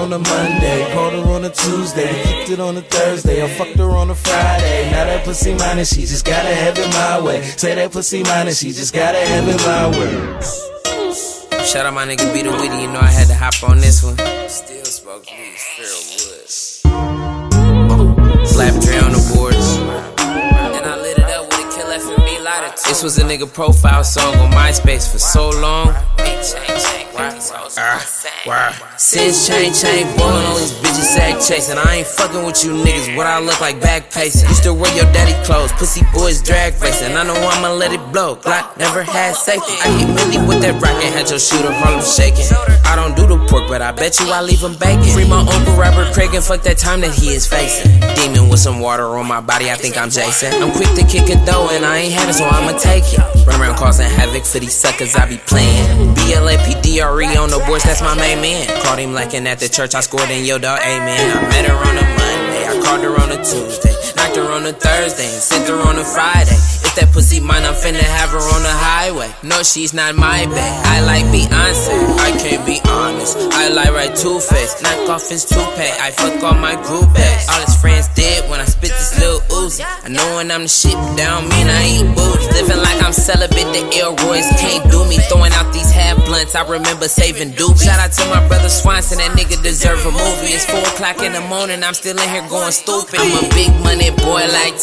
on a Monday, called her on a Tuesday, we kicked it on a Thursday, I fucked her on a Friday. Now that pussy mine and she just gotta have it my way. Say that pussy mine and she just gotta have it my way. Shout out my nigga B the Witty, you know I had to hop on this one. Still smoke weed, Feral Woods. Slap Dre on the boards. And I lit it up with a Kill F&B lighter too. This was a nigga profile song on MySpace for so long. Since chain, ballin' all these bitches sack chasing. I ain't fucking with you niggas, what I look like back pacing. Used to wear your daddy clothes, pussy boys drag racing. I know I'ma let it blow, Glock never had safety. I hit Millie with that rocket, had your shooter Harlem shaking. I don't do the pork, but I bet you I leave him bacon. Free my uncle Robert Craig and fuck that time that he is facing. Demon with some water on my body, I think I'm Jason. I'm quick to kick it though, and I ain't had it, so I'ma take it. Run around causing havoc for these suckers I be playing. BLAPDRE on the boards, that's my main man. Caught him lacking at the church, I scored in yo dog, amen. I met her on a Monday, I called her on a Tuesday, knocked her on a Thursday, and sent her on a Friday. If that pussy mine, I'm finna have her on the highway. No, she's not my bag, I like Beyonce, I can't be honest. I like right Two-Face, knock off his toupee, I fuck all my group bags. All his friends dead when I spit this little Uzi. I know when I'm the shit, but that don't mean I eat booty. Living like I'm celibate, the Elroys can't do me. Throwing out these half blunts, I remember saving doobies. Shout out to my brother Swanson, that nigga deserve a movie. It's 4 o'clock in the morning, I'm still in here going stupid. I'm a big money boy like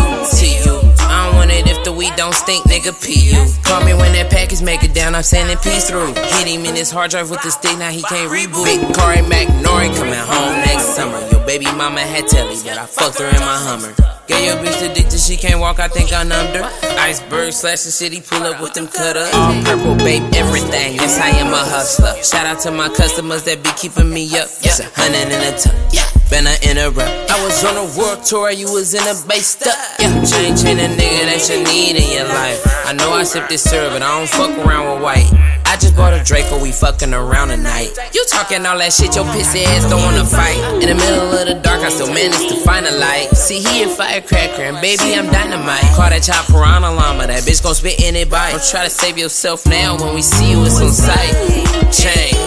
T.U. I don't want it if the weed don't stink, nigga, P.U. Call me when that package make it down, I'm sending peace through. Hit him in his hard drive with the stick, now he can't reboot. Big Corey McNorrie coming home next summer. Your baby mama had telly, but I fucked her in my Hummer. Get your bitch addicted, she can't walk, I think I numbed her. Iceberg slash the city, pull up with them cutters. All purple, babe, everything, yes I am a hustler. Shout out to my customers that be keeping me up. It's 100 in a tuck, been I interrupt. I was on a world tour, you was in a base stuck. Chain a nigga that you need in your life. I know I sip this syrup, but I don't fuck around with white. I just bought a Draco, we fucking around tonight. You talking all that shit, your pissy ass don't wanna fight. In the middle of the dark, I still managed to find a light. See, he a firecracker, and baby, I'm dynamite. Call that chopper on a llama, that bitch gon' spit in it bite. Don't try to save yourself now, when we see you, it's on sight. Chain,